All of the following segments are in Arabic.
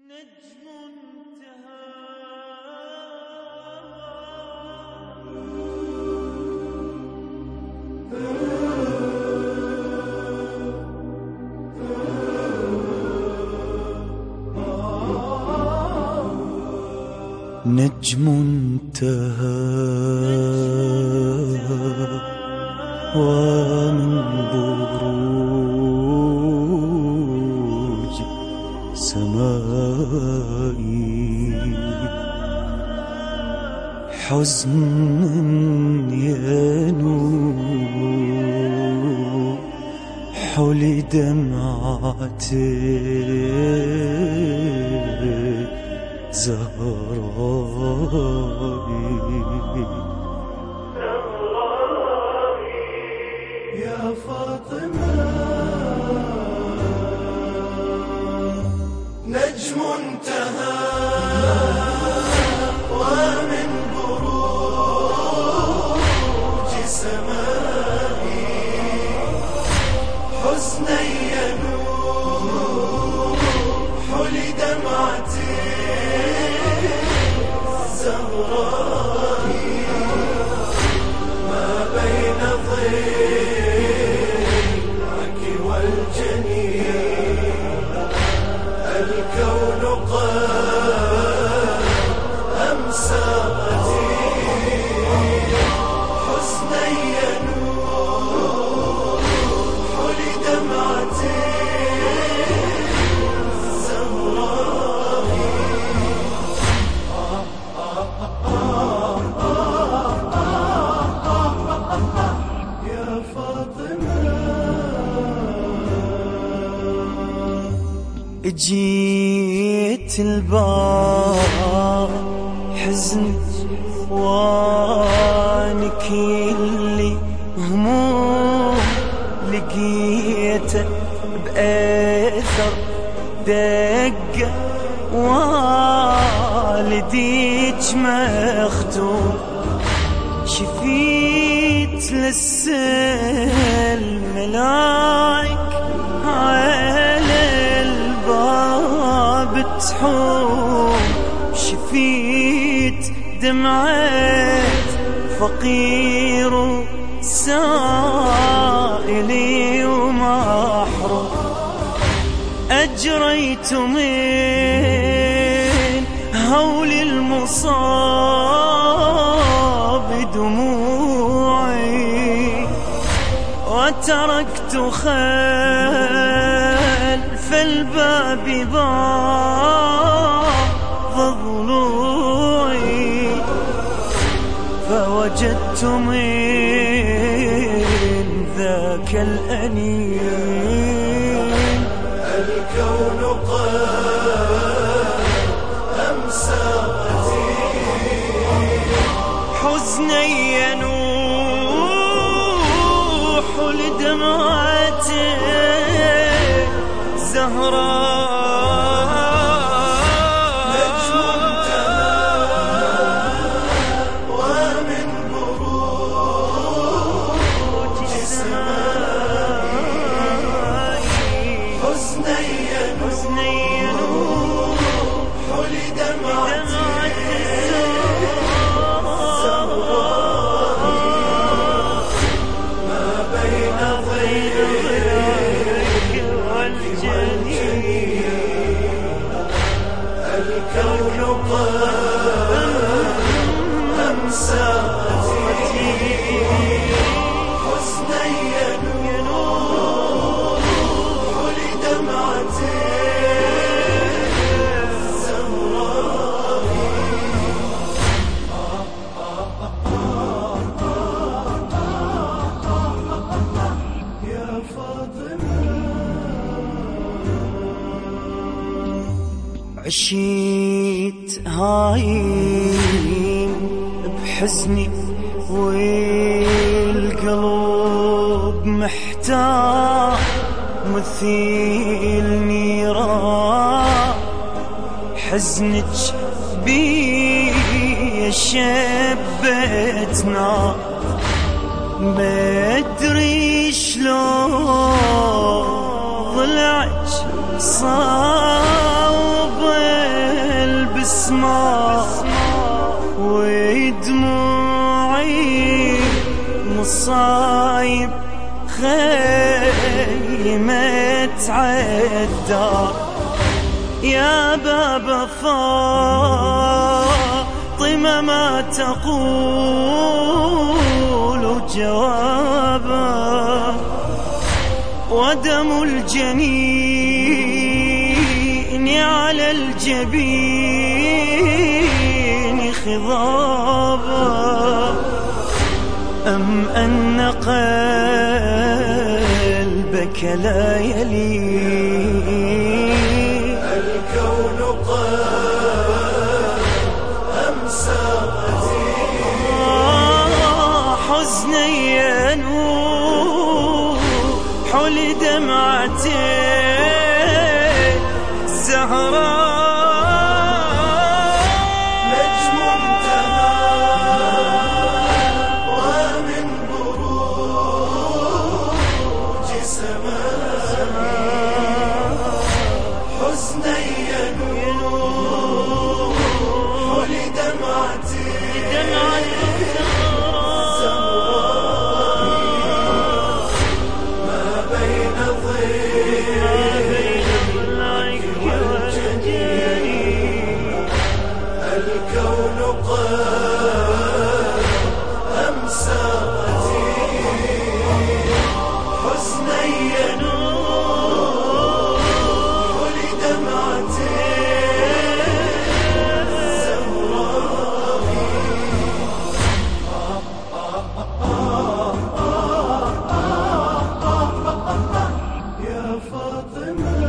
نجم انتهى نجم انتهى ومن بروج سمائي حزن ينوح حولي دمعتي زهرائي يا فاطمة نجم انتهى ومن بروج سمائي حزنا ينوح لدمعتي زهرائي ما بين ضلعك والجنين الكون قد أمسى غدير حزنا ينوح لدمعتي جيت الباب حزن وانك اللي هموم لقيته بأثر دقة والديك مختوم شفيت للسل ملايك على الباب تحوم شفيت دمعة فقير سائلي ومحروم أجريت من هول المصاب دموعي وتركت خلف الباب ضاض ضلوعي فوجدت من ذاك الأنين الكون قد أمسى غدير حزنا ينوح لدمعتي زهراء نجم انتهى ومن بروج سمائي حزنا ينوح لدمعتي ما بين ضلعك والجنين الكون قد أمسى غدير حزنا ينوح لدمعتي يا فاطمة عشيت هايم بحزني والقلب محتار مثيل نيران حزنك بي شبت نار ما ادري شلون ضلعك صاوبه المصايب خيمت عالدار. يا باب فاطمة ما تقول جوابا، ودم الجنين على الجبين خضابا، أم أن قلبك لا يلين؟ الكون قد أمسى حزني ينوح لدمعتين زهراء، نجم ومن بروج سماء، حزني ينوح لدمعتين الكون قد أمسى حزني ينوح لدمعتين زهراء. يا فاطمة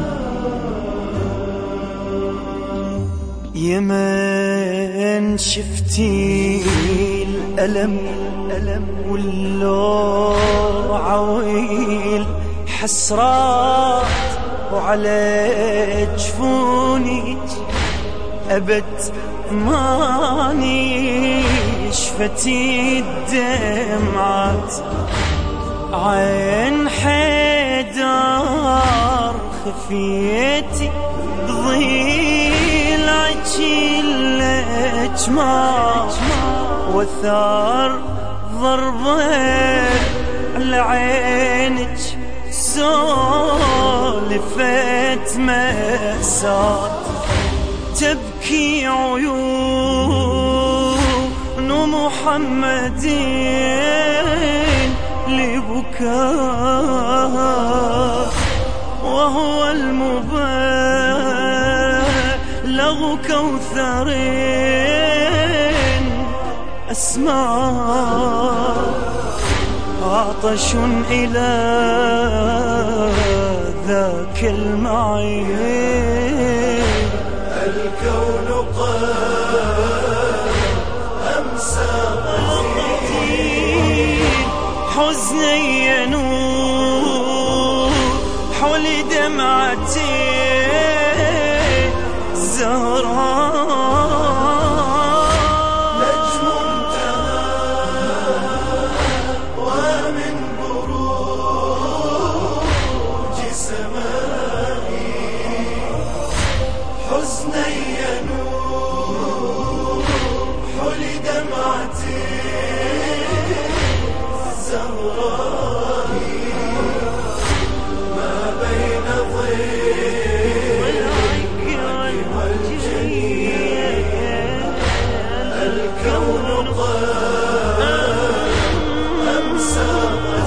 يمن شفتي الألم واللوعة والحسرات، وعلى جفونك أبد ماني شفتي الدمعات. عين حيدر خفيتي بظل الأجمار، وثار ضربة لعينك سولفت مأساة. تبكي عيون محمدين لبكاء، وهو المبلغ كوثرين أسماء. عطش إلى ذاك المعين. الكون قد أمسى حزني ينوح لدمعتين زهراء، نجم ومن بروج سمائي، حزني ينوح لدمعتين زهراء، ما بين ظل والجنين. الكون قد أمسى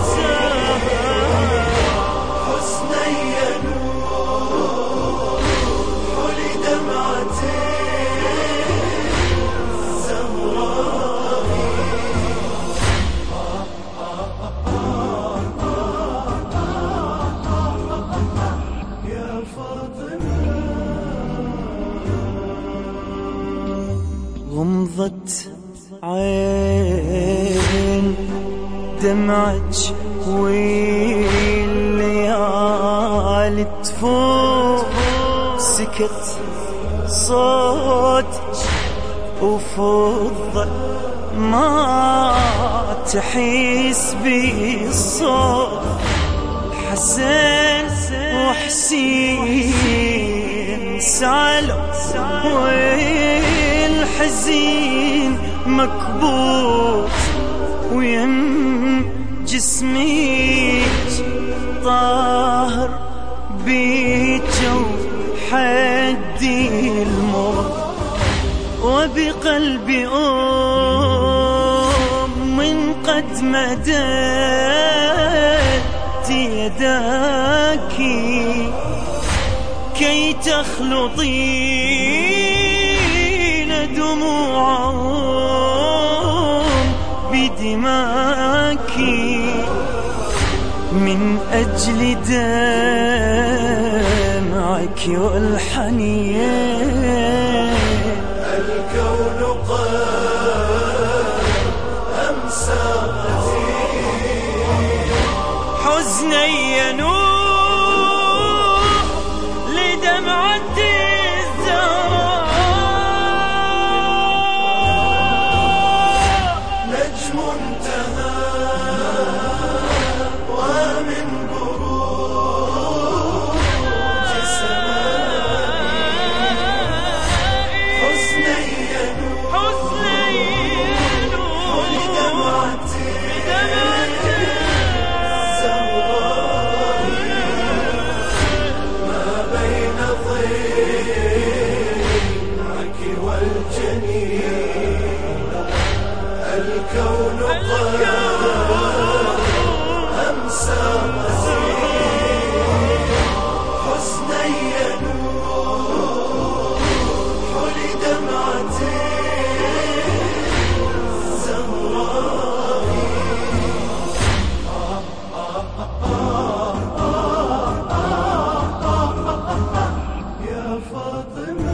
حزني ينوح لدمعتين زهراء. يا فاطمة غمضت عين دمعك والليالي تفوت، سكت صوتك وفضل ما تحس بالصوت. حسن وحسين سالوا والحزين مكبوت، ويم باسمك طاهر بيك حدي الموت، وبقلبي من قد مددت يداك كي تخلطين دموعهم بدماك من أجل دمعك والحنين. الكون قد أمسى حزني ينوح لدمعة الزهراء، نجم انتهى ومن بروج سمائي حزني ينوح لدمعة الزهراء ما بين ضلعك والجنين. الكون قد أمسى حزني ينوح لدمعة الزهراء. يا فاطمة